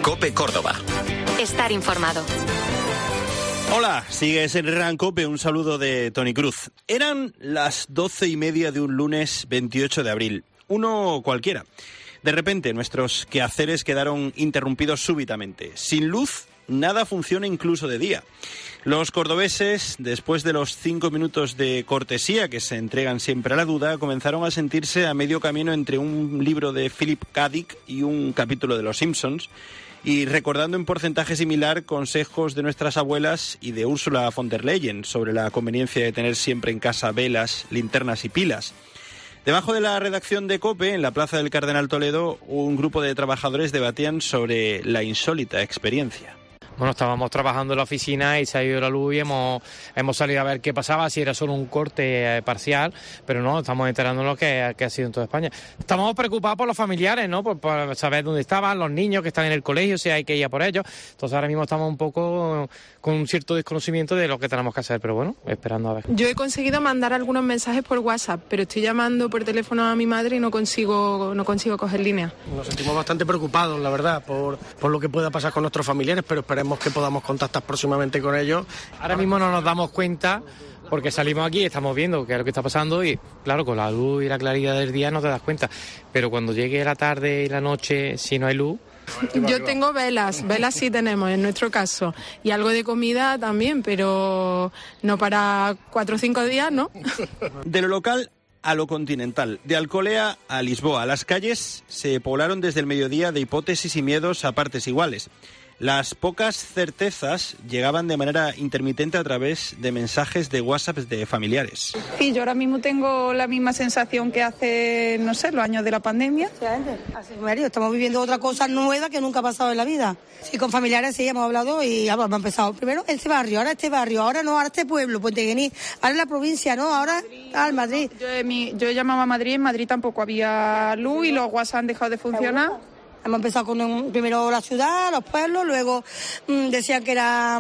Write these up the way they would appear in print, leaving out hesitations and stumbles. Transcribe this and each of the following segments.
COPE Córdoba. Estar informado. Hola, sigues en Herrera en COPE, un saludo de Toni Cruz. Eran las 12:30 de un lunes 28 de abril, uno cualquiera. De repente, nuestros quehaceres quedaron interrumpidos súbitamente. Sin luz, nada funciona incluso de día. Los cordobeses, después de los 5 minutos de cortesía que se entregan siempre a la duda, comenzaron a sentirse a medio camino entre un libro de Philip K. Dick y un capítulo de Los Simpsons, y recordando en porcentaje similar consejos de nuestras abuelas y de Ursula von der Leyen sobre la conveniencia de tener siempre en casa velas, linternas y pilas. Debajo de la redacción de COPE, en la Plaza del Cardenal Toledo, un grupo de trabajadores debatían sobre la insólita experiencia. Bueno, estábamos trabajando en la oficina y se ha ido la luz y hemos salido a ver qué pasaba, si era solo un corte parcial, pero no, estamos enterándonos que ha sido en toda España. Estamos preocupados por los familiares, ¿no? Por saber dónde estaban los niños que están en el colegio, si hay que ir a por ellos. Entonces ahora mismo estamos un poco con un cierto desconocimiento de lo que tenemos que hacer, pero bueno, esperando a ver. Yo he conseguido mandar algunos mensajes por WhatsApp, pero estoy llamando por teléfono a mi madre y no consigo coger línea. Nos sentimos bastante preocupados, la verdad, por lo que pueda pasar con nuestros familiares, pero esperemos que podamos contactar próximamente con ellos. Ahora mismo no nos damos cuenta porque salimos aquí y estamos viendo qué es lo que está pasando y claro, con la luz y la claridad del día no te das cuenta, pero cuando llegue la tarde y la noche, si no hay luz... Yo tengo velas sí tenemos en nuestro caso, y algo de comida también, pero no para 4 o 5 días, ¿no? De lo local a lo continental, de Alcolea a Lisboa, las calles se poblaron desde el mediodía de hipótesis y miedos a partes iguales. Las pocas certezas llegaban de manera intermitente a través de mensajes de WhatsApp de familiares. Sí, yo ahora mismo tengo la misma sensación que hace, no sé, los años de la pandemia. Así, Mario, estamos viviendo otra cosa nueva que nunca ha pasado en la vida. Sí, con familiares sí hemos hablado y hemos empezado. Primero este barrio, ahora no, ahora este pueblo, Puente Genil, ahora la provincia, no, ahora al Madrid. Yo llamaba a Madrid, en Madrid tampoco había luz y los WhatsApp han dejado de funcionar. Hemos empezado con primero la ciudad, los pueblos, luego decían que era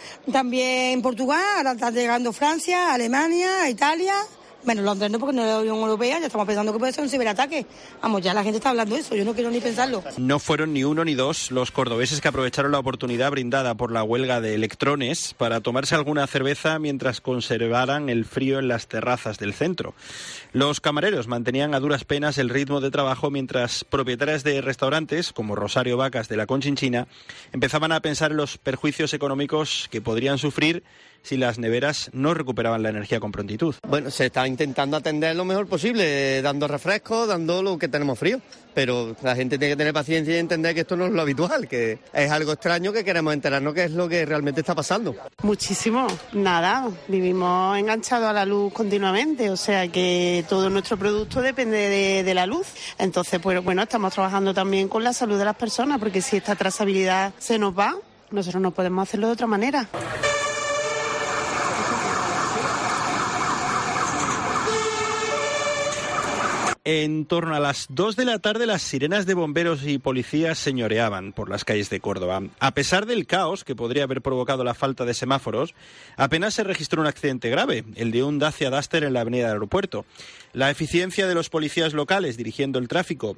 también Portugal, ahora está llegando Francia, Alemania, Italia. Bueno, Londres no, porque no es la Unión Europea, ya estamos pensando que puede ser un ciberataque. Vamos, ya la gente está hablando de eso, yo no quiero ni pensarlo. No fueron ni uno ni dos los cordobeses que aprovecharon la oportunidad brindada por la huelga de electrones para tomarse alguna cerveza mientras conservaran el frío en las terrazas del centro. Los camareros mantenían a duras penas el ritmo de trabajo mientras propietarias de restaurantes, como Rosario Vacas de la Conchinchina, empezaban a pensar en los perjuicios económicos que podrían sufrir si las neveras no recuperaban la energía con prontitud. Bueno, se está intentando atender lo mejor posible, dando refrescos, dando lo que tenemos frío, pero la gente tiene que tener paciencia y entender que esto no es lo habitual, que es algo extraño, que queremos enterarnos qué es lo que realmente está pasando. Muchísimo, nada, vivimos enganchados a la luz continuamente, o sea que todo nuestro producto depende de la luz. Entonces, pues bueno, estamos trabajando también con la salud de las personas, porque si esta trazabilidad se nos va, nosotros no podemos hacerlo de otra manera. En torno a las 2 de la tarde, las sirenas de bomberos y policías señoreaban por las calles de Córdoba. A pesar del caos que podría haber provocado la falta de semáforos, apenas se registró un accidente grave, el de un Dacia Duster en la avenida del Aeropuerto. La eficiencia de los policías locales dirigiendo el tráfico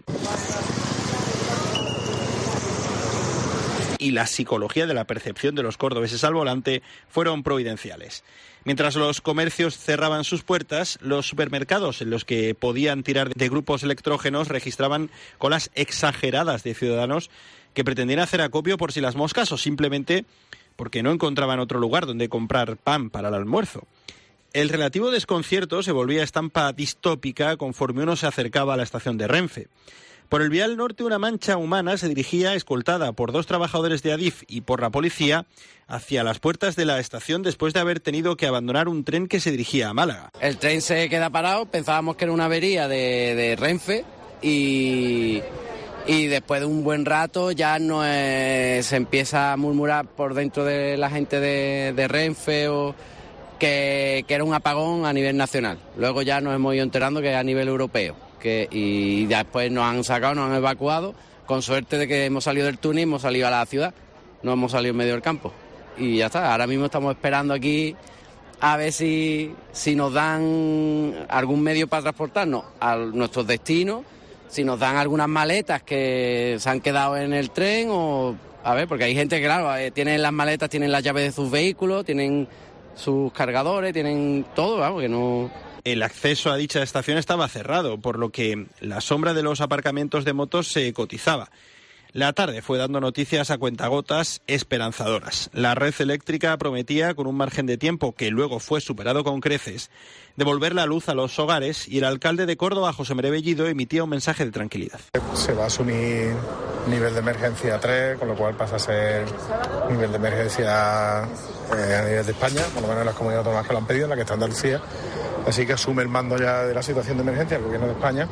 y la psicología de la percepción de los cordobeses al volante fueron providenciales. Mientras los comercios cerraban sus puertas, los supermercados en los que podían tirar de grupos electrógenos registraban colas exageradas de ciudadanos que pretendían hacer acopio por si las moscas o simplemente porque no encontraban otro lugar donde comprar pan para el almuerzo. El relativo desconcierto se volvía estampa distópica conforme uno se acercaba a la estación de Renfe. Por el vial norte, una mancha humana se dirigía, escoltada por 2 trabajadores de Adif y por la policía, hacia las puertas de la estación después de haber tenido que abandonar un tren que se dirigía a Málaga. El tren se queda parado, pensábamos que era una avería de Renfe y después de un buen rato ya se empieza a murmurar por dentro de la gente de Renfe o que era un apagón a nivel nacional. Luego ya nos hemos ido enterando que es a nivel europeo. Y después nos han sacado, nos han evacuado, con suerte de que hemos salido del túnel y hemos salido a la ciudad, no hemos salido en medio del campo. Y ya está, ahora mismo estamos esperando aquí a ver si nos dan algún medio para transportarnos a nuestros destinos, si nos dan algunas maletas que se han quedado en el tren o A ver, porque hay gente que, claro, tienen las maletas, tienen las llaves de sus vehículos, tienen sus cargadores, tienen todo, vamos, que no... El acceso a dicha estación estaba cerrado, por lo que la sombra de los aparcamientos de motos se cotizaba. La tarde fue dando noticias a cuentagotas esperanzadoras. La red eléctrica prometía, con un margen de tiempo que luego fue superado con creces, devolver la luz a los hogares, y el alcalde de Córdoba, José María Bellido, emitía un mensaje de tranquilidad. Se va a asumir nivel de emergencia 3, con lo cual pasa a ser nivel de emergencia a nivel de España, por lo menos en las comunidades autónomas que lo han pedido, en la que está Andalucía. Así que asume el mando ya de la situación de emergencia el gobierno de España.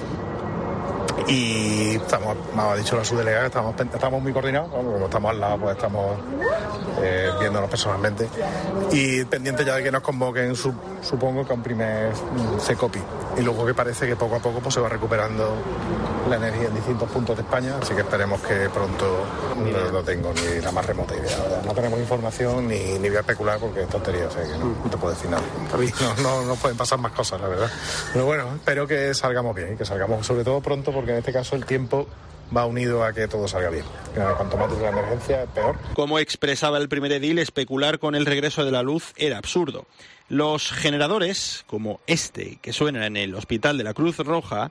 Y estamos, me ha dicho la subdelegada, estamos muy coordinados, como estamos al lado, pues estamos viéndonos personalmente y pendiente ya de que nos convoquen, supongo que a un primer CECOPI, y luego que parece que poco a poco pues se va recuperando la energía en distintos puntos de España, así que esperemos que pronto. No tengo ni la más remota idea, ¿verdad? No tenemos información ni voy a especular porque es tontería, o sea que no te puedo decir nada. No pueden pasar más cosas, la verdad. Pero bueno, espero que salgamos bien y que salgamos sobre todo pronto, porque en este caso el tiempo va unido a que todo salga bien. Cuanto más dure la emergencia, peor. Como expresaba el primer edil, especular con el regreso de la luz era absurdo. Los generadores, como este que suena en el Hospital de la Cruz Roja,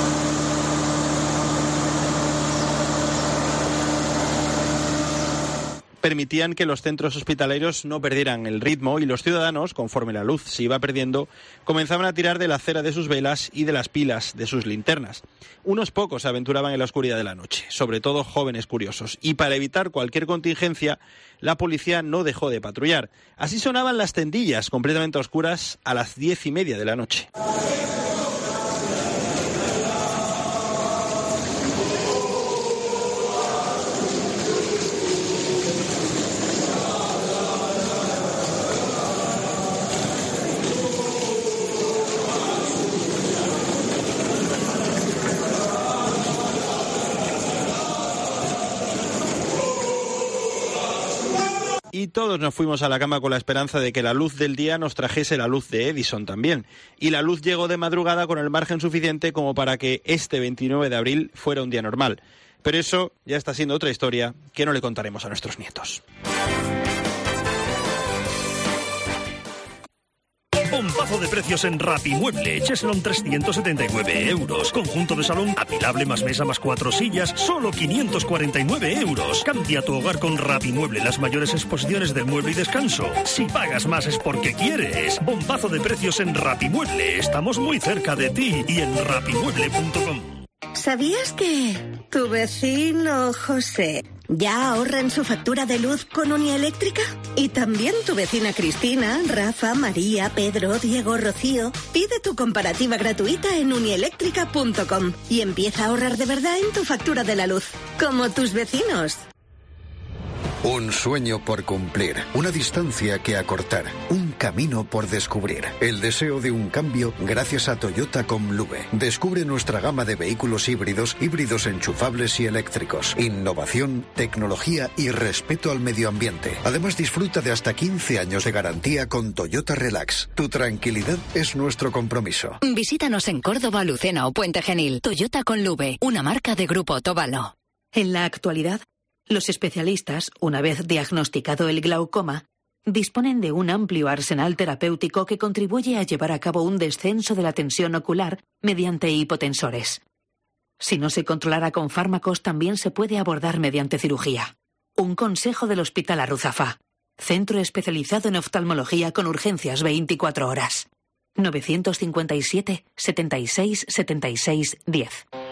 permitían que los centros hospitalarios no perdieran el ritmo, y los ciudadanos, conforme la luz se iba perdiendo, comenzaban a tirar de la cera de sus velas y de las pilas de sus linternas. Unos pocos se aventuraban en la oscuridad de la noche, sobre todo jóvenes curiosos, y para evitar cualquier contingencia, la policía no dejó de patrullar. Así sonaban las tendillas completamente oscuras a las 10:30 de la noche. Y todos nos fuimos a la cama con la esperanza de que la luz del día nos trajese la luz de Edison también. Y la luz llegó de madrugada con el margen suficiente como para que este 29 de abril fuera un día normal. Pero eso ya está siendo otra historia que no le contaremos a nuestros nietos. Bombazo de precios en Rapimueble. Cheslon 379 euros. Conjunto de salón apilable más mesa más 4 sillas, solo 549 euros. Cambia tu hogar con Rapimueble, las mayores exposiciones del mueble y descanso. Si pagas más es porque quieres. Bombazo de precios en Rapimueble. Estamos muy cerca de ti y en rapimueble.com. ¿Sabías que tu vecino José ya ahorra en su factura de luz con Unieléctrica? Y también tu vecina Cristina, Rafa, María, Pedro, Diego, Rocío. Pide tu comparativa gratuita en unieléctrica.com y empieza a ahorrar de verdad en tu factura de la luz, como tus vecinos. Un sueño por cumplir, una distancia que acortar, un camino por descubrir. El deseo de un cambio gracias a Toyota Comluve. Descubre nuestra gama de vehículos híbridos enchufables y eléctricos. Innovación, tecnología y respeto al medio ambiente. Además, disfruta de hasta 15 años de garantía con Toyota Relax. Tu tranquilidad es nuestro compromiso. Visítanos en Córdoba, Lucena o Puente Genil. Toyota Comluve, una marca de Grupo Tóbalo. En la actualidad, los especialistas, una vez diagnosticado el glaucoma, disponen de un amplio arsenal terapéutico que contribuye a llevar a cabo un descenso de la tensión ocular mediante hipotensores. Si no se controlara con fármacos, también se puede abordar mediante cirugía. Un consejo del Hospital Arruzafa, centro especializado en oftalmología con urgencias 24 horas. 957 76 76 10.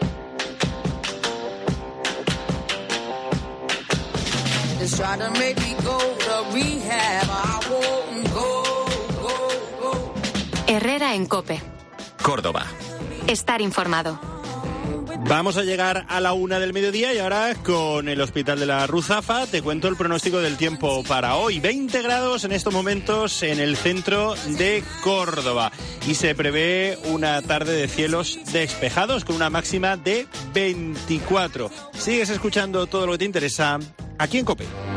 Herrera en COPE. Córdoba. Estar informado. Vamos a llegar a la 1 del mediodía y ahora con el Hospital de la Ruzafa te cuento el pronóstico del tiempo para hoy. 20 grados en estos momentos en el centro de Córdoba y se prevé una tarde de cielos despejados con una máxima de 24. Sigues escuchando todo lo que te interesa aquí en COPE.